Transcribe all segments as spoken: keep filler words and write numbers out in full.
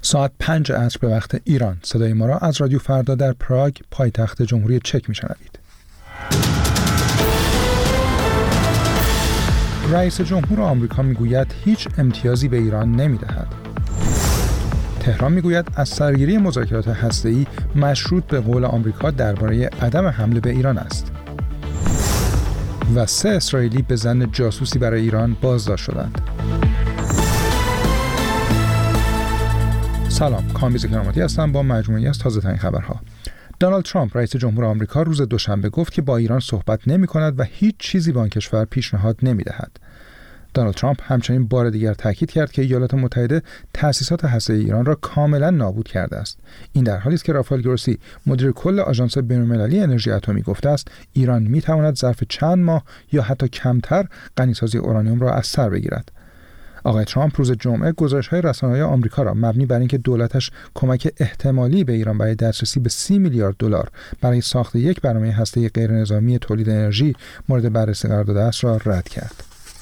ساعت پنج عصر به وقت ایران. صدای ما را از رادیو فردا در پراگ، پایتخت جمهوری چک میشنوید. رئیس جمهور آمریکا میگوید هیچ امتیازی به ایران نمیدهد. تهران میگوید از سرگیری مذاکرات هسته‌ای مشروط به قول آمریکا درباره عدم حمله به ایران است. و سه اسرائیلی به ظن جاسوسی برای ایران بازداشت شدند. سلام، کامبیز کراماتی هستم با مجموعی از تازه ترین خبرها. دونالد ترامپ رئیس جمهور آمریکا روز دوشنبه گفت که با ایران صحبت نمی کند و هیچ چیزی به آن کشور پیشنهاد نمی دهد. دونالد ترامپ همچنین بار دیگر تاکید کرد که ایالات متحده تأسیسات هسته‌ای ایران را کاملا نابود کرده است. این در حالی است که رافائل گروسی مدیر کل آژانس بین‌المللی انرژی اتمی گفته است ایران می تواند ظرف چند ماه یا حتی کمتر غنیسازی اورانیوم را از سر بگیرد. آقای ترامپ روز جمعه گزارش‌های رسانه‌های آمریکا را مبنی بر اینکه دولتش کمک احتمالی به ایران برای دسترسی به سی میلیارد دلار برای ساخت یک برنامه هسته‌ای غیرنظامی تولید انرژی مورد بررسی قرار داده است را رد کرد.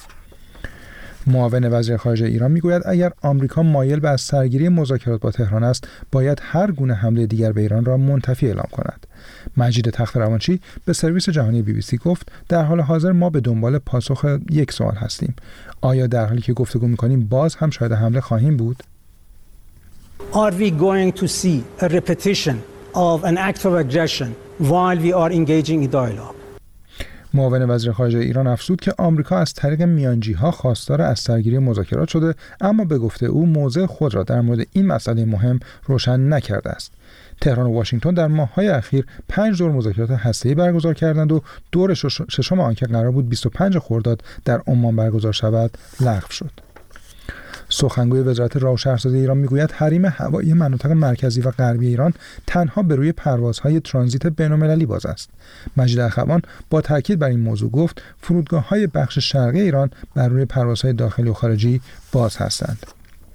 معاون وزیر خارجه ایران میگوید اگر آمریکا مایل به از سرگیری مذاکرات با تهران است، باید هر گونه حمله دیگر به ایران را منتفی اعلام کند. مجید تخت‌روانچی به سرویس جهانی بی بی سی گفت در حال حاضر ما به دنبال پاسخ یک سوال هستیم. آیا در حالی که گفتگو می‌کنیم باز هم شاهد حمله خواهیم بود؟ Are we going to see a repetition of an act of aggression while we are engaging in dialogue? معاون وزیر خارجه ایران افزود که آمریکا از طریق میانجی‌ها خواستار از سرگیری مذاکرات شده، اما به گفته او موضع خود را در مورد این مسئله مهم روشن نکرده است. تهران و واشنگتن در ماه‌های اخیر پنج دور مذاکرات هسته‌ای برگزار کردند و دور ششم آن که قرار بود بیست و پنج خرداد در عمان برگزار شود لغو شد. سخنگوی وزارت راه و شهرسازی ایران میگوید حریم هوایی مناطق مرکزی و غربی ایران تنها به روی پروازهای ترانزیت بین‌المللی باز است. مجید اخوان با تاکید بر این موضوع گفت فرودگاه‌های بخش شرقی ایران بر روی پروازهای داخلی و خارجی باز هستند.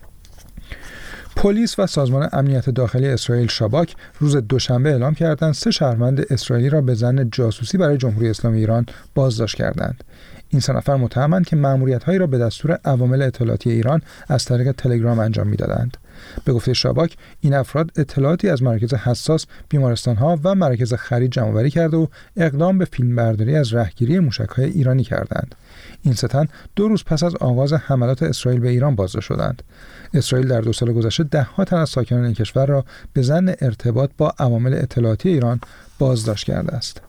پلیس و سازمان امنیت داخلی اسرائیل شاباک روز دوشنبه اعلام کردند سه شهروند اسرائیلی را به ظن جاسوسی برای جمهوری اسلامی ایران بازداشت کردند. این سه نفر متهمند که مأموریت‌هایی را به دستور عوامل اطلاعاتی ایران از طریق تلگرام انجام می‌دادند. به گفته شاباک این افراد اطلاعاتی از مراکز حساس، بیمارستان‌ها و مراکز خرید جمع‌آوری کرده و اقدام به فیلمبرداری از رهگیری موشک‌های ایرانی کردند. این سه تن دو روز پس از آغاز حملات اسرائیل به ایران بازداشت شدند. اسرائیل در دو سال گذشته ده‌ها تن از ساکنان این کشور را به ظن ارتباط با عوامل اطلاعاتی ایران بازداشت کرده است.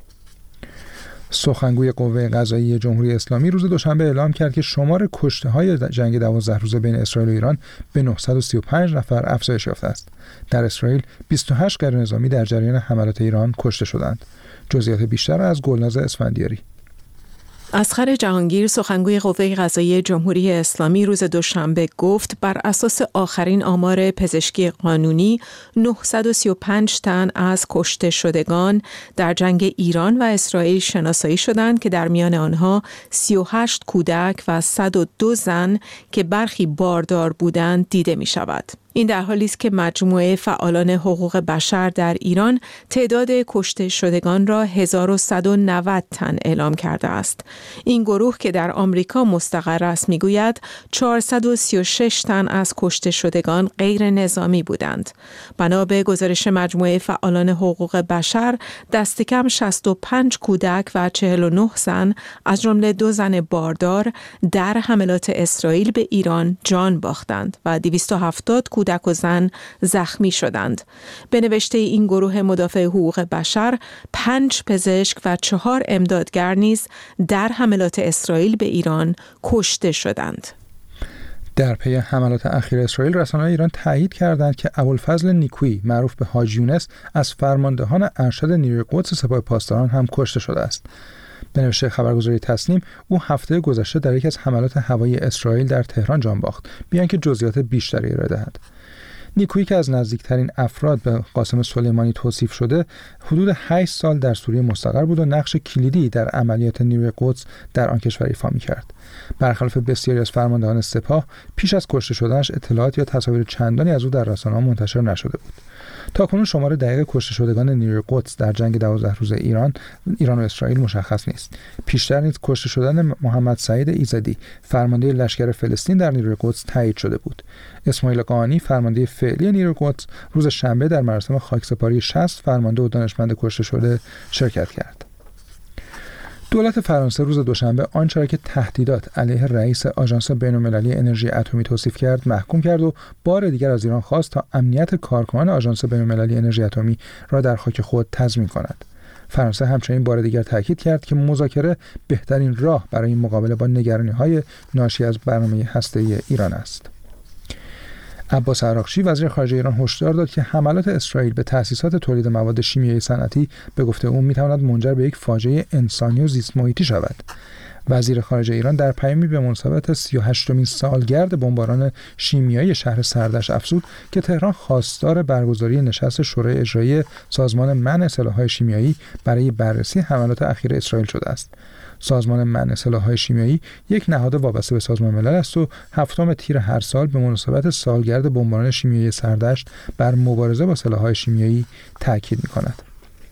سخنگوی قوه قضاییه جمهوری اسلامی روز دوشنبه اعلام کرد که شمار کشته‌های جنگ دوازده روزه بین اسرائیل و ایران به نهصد و سی و پنج نفر افزایش یافته است. در اسرائیل بیست و هشت غیرنظامی در جریان حملات ایران کشته شدند. جزئیات بیشتر از گلناز اسفندیاری. اصغر جهانگیر سخنگوی قوه قضاییه جمهوری اسلامی روز دوشنبه گفت بر اساس آخرین آمار پزشکی قانونی نهصد و سی و پنج تن از کشته شدگان در جنگ ایران و اسرائیل شناسایی شدند که در میان آنها سی و هشت کودک و صد و دو زن که برخی باردار بودند دیده می شود. این در حالی است که مجموعه فعالان حقوق بشر در ایران تعداد کشته شدگان را هزار و صد و نود تن اعلام کرده است. این گروه که در آمریکا مستقر است میگوید چهارصد و سی و شش تن از کشته شدگان غیر نظامی بودند. بنا به گزارش مجموعه فعالان حقوق بشر دست کم شصت و پنج کودک و چهل و نه زن از جمله دو زن باردار در حملات اسرائیل به ایران جان باختند و دویست و هفتاد کودک و زن زخمی شدند. به نوشته این گروه مدافع حقوق بشر، پنج پزشک و چهار امدادگر نیز در حملات اسرائیل به ایران کشته شدند. در پی حملات اخیر اسرائیل، رسانه‌های ایران تایید کردند که ابوالفضل نیکویی معروف به حاج یونس از فرماندهان ارشد نیروی قدس سپاه پاسداران هم کشته شده است. به نوشته خبرگزاری تسنیم، او هفته گذشته در یکی از حملات هوایی اسرائیل در تهران جان باخت، بیان که جزئیات بیشتری ارائه دهد. نیکویی که از نزدیکترین افراد به قاسم سلیمانی توصیف شده، حدود هشت سال در سوریه مستقر بود و نقش کلیدی در عملیات نیروی قدس در آن کشور ایفا می‌کرد. برخلاف بسیاری از فرماندهان سپاه، پیش از کشته شدنش اطلاعات یا تصاویر چندانی از او در رسانه‌ها منتشر نشده بود. تاکنون شمار دقیق کشته شدگان نیروی قدس در جنگ دوازده روزه ایران ایران و اسرائیل مشخص نیست. پیشتر نیز کشته شدن محمد سعید ایزدی فرمانده لشکر فلسطین در نیروی قدس تایید شده بود. اسماعیل قانی فرمانده فعلی نیروی قدس روز شنبه در مراسم خاکسپاری شصت فرمانده و دانشمند کشته شده شرکت کرد. دولت فرانسه روز دوشنبه آنچه را که تهدیدات علیه رئیس آژانس بین‌المللی انرژی اتمی توصیف کرد محکوم کرد و بار دیگر از ایران خواست تا امنیت کارکنان آژانس بین‌المللی انرژی اتمی را در خاک خود تضمین کند. فرانسه همچنین بار دیگر تاکید کرد که مذاکره بهترین راه برای مقابله با نگرانی‌های ناشی از برنامه هسته‌ای ایران است. عباس عراقچی وزیر خارجه ایران هشدار داد که حملات اسرائیل به تأسیسات تولید مواد شیمیایی صنعتی به گفته او می‌تواند منجر به یک فاجعه انسانی و زیست محیطی شود. وزیر خارجه ایران در پیامی به مناسبت سی و هشتمین سالگرد بمباران شیمیایی شهر سردشت افزود که تهران خواستار برگزاری نشست شورای اجرایی سازمان منع سلاح‌های شیمیایی برای بررسی حملات اخیر اسرائیل شده است. سازمان منع سلاح‌های شیمیایی یک نهاد وابسته به سازمان ملل است و هفتم تیر هر سال به مناسبت سالگرد بمباران شیمیایی سردشت بر مبارزه با سلاح‌های شیمیایی تاکید می‌کند.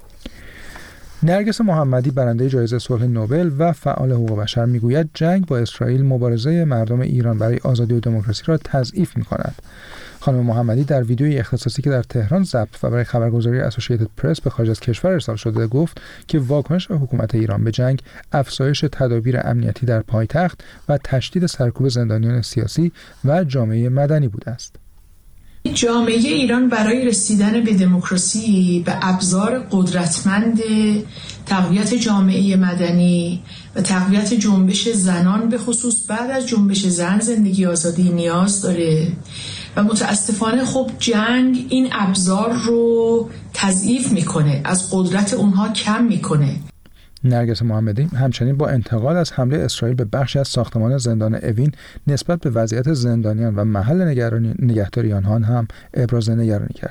نرگس محمدی برنده جایزه صلح نوبل و فعال حقوق بشر میگوید جنگ با اسرائیل مبارزه مردم ایران برای آزادی و دموکراسی را تضعیف می‌کند. خانم محمدی در ویدیوی اختصاصی که در تهران ضبط و برای خبرگزاری اسوسییتد پرس به خارج از کشور ارسال شده گفت که واکنش حکومت ایران به جنگ افزایش تدابیر امنیتی در پایتخت و تشدید سرکوب زندانیان سیاسی و جامعه مدنی بوده است. جامعه ایران برای رسیدن به دموکراسی به ابزار قدرتمند تقویت جامعه مدنی و تقویت جنبش زنان به خصوص بعد از جنبش زن زندگی آزادی نیاز داره و متاسفانه خب جنگ این ابزار رو تضعیف میکنه، از قدرت اونها کم میکنه. نرگس محمدی همچنین با انتقاد از حمله اسرائیل به بخشی از ساختمان زندان اوین نسبت به وضعیت زندانیان و محل نگرانی نگهداری آنها هم ابراز نگرانی کرد.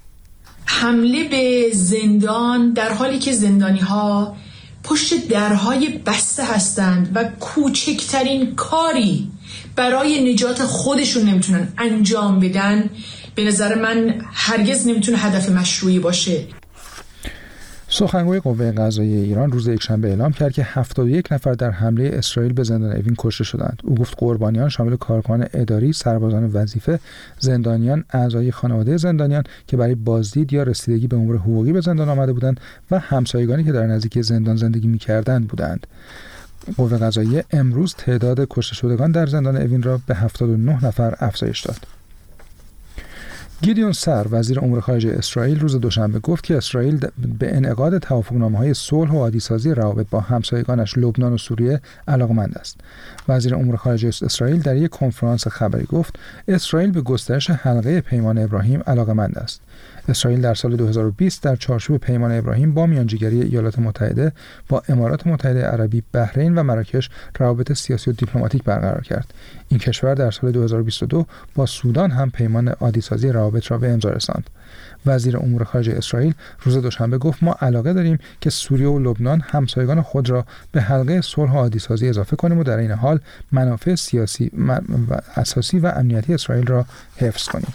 حمله به زندان در حالی که زندانی‌ها پشت درهای بسته هستند و کوچکترین کاری برای نجات خودشون نمیتونن انجام بدن، به نظر من هرگز نمیتونه هدف مشروعی باشه. سخنگوی قوه قضاییه ایران روز یکشنبه اعلام کرد که هفتاد و یک نفر در حمله اسرائیل به زندان اوین کشته شدند. او گفت قربانیان شامل کارکنان اداری، سربازان وظیفه، زندانیان، اعضای خانواده زندانیان که برای بازدید یا رسیدگی به امور حقوقی به زندان آمده بودند و همسایگانی که در نزدیکی زندان زندگی می‌کردند بودند. قوه قضاییه امروز تعداد کشته شدگان در زندان اوین را به هفتاد و نه نفر افزایش داد. گیدیون سر وزیر امور خارجه اسرائیل روز دوشنبه گفت که اسرائیل به انعقاد توافقنامه‌های صلح و عادی‌سازی روابط با همسایگانش لبنان و سوریه علاقمند است. وزیر امور خارجه اسرائیل در یک کنفرانس خبری گفت اسرائیل به گسترش حلقه پیمان ابراهیم علاقمند است. اسرائیل در سال دو هزار و بیست در چارچوب پیمان ابراهیم با میانجیگری ایالات متحده با امارات متحده عربی، بحرین و مراکش روابط سیاسی و دیپلماتیک برقرار کرد. این کشور در سال دو هزار و بیست و دو با سودان هم پیمان عادی‌سازی روابط را به امضا رساند. وزیر امور خارجه اسرائیل روز دوشنبه گفت ما علاقه داریم که سوریه و لبنان همسایگان خود را به حلقه صلح و عادی‌سازی اضافه کنیم و در این حال منافع سیاسی و اساسی و امنیتی اسرائیل را حفظ کنیم.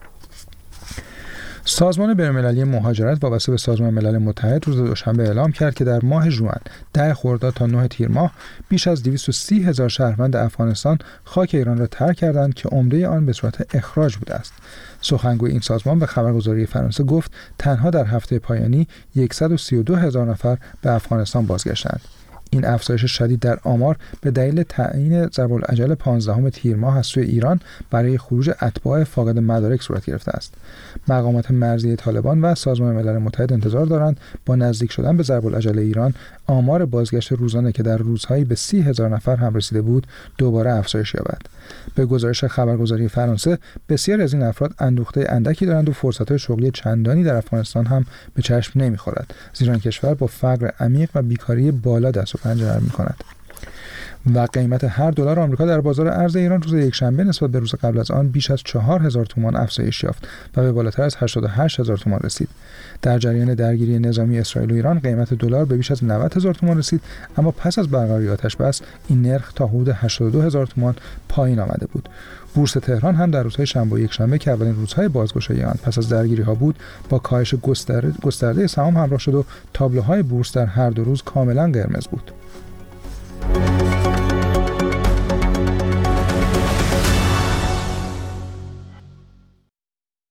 سازمان بین‌المللی مهاجرت وابسته به سازمان ملل متحد روز دوشنبه اعلام کرد که در ماه ژوئن ده خرداد تا نه تیر ماه بیش از دویست و سی هزار شهروند افغانستان خاک ایران را ترک کردند که عمده آن به صورت اخراج بوده است. سخنگوی این سازمان به خبرگزاری فرانسه گفت تنها در هفته پایانی صد و سی و دو هزار نفر به افغانستان بازگشتند. این افزایش شدید در آمار به دلیل تعیین ضرب‌الاجل پانزدهم تیر ماه از سوی ایران برای خروج اتباع فاقد مدارک صورت گرفته است. مقامات مرزی طالبان و سازمان ملل متحد انتظار دارند با نزدیک شدن به ضرب‌الاجل ایران آمار بازگشت روزانه که در روزهایی به سی هزار نفر هم رسیده بود دوباره افزایش یابد. به گزارش خبرگزاری فرانسه بسیاری از این افراد اندوخته اندکی دارند و فرصت‌های شغلی چندانی در افغانستان هم به چشم نمی‌خورد، زیرا این کشور با فقر عمیق و بیکاری بالا دست و پنجه نرم می‌کند. و قیمت هر دلار آمریکا در بازار ارز ایران روز یکشنبه نسبت به روز قبل از آن بیش از چهار هزار تومان افزایش یافت و به بالاتر از هشتاد و هشت هزار تومان رسید. در جریان درگیری نظامی اسرائیل و ایران قیمت دلار به بیش از نود هزار تومان رسید، اما پس از برقراری آتش بس این نرخ تا حدود هشتاد و دو هزار تومان پایین آمده بود. بورس تهران هم در روزهای شنبه و یکشنبه که اولین روزهای بازگشایی آن پس از درگیری‌ها بود، با کاهش گسترده گسترده سهام همراه شد و تابلوهای بورس در هر دو روز کاملا قرمز بود.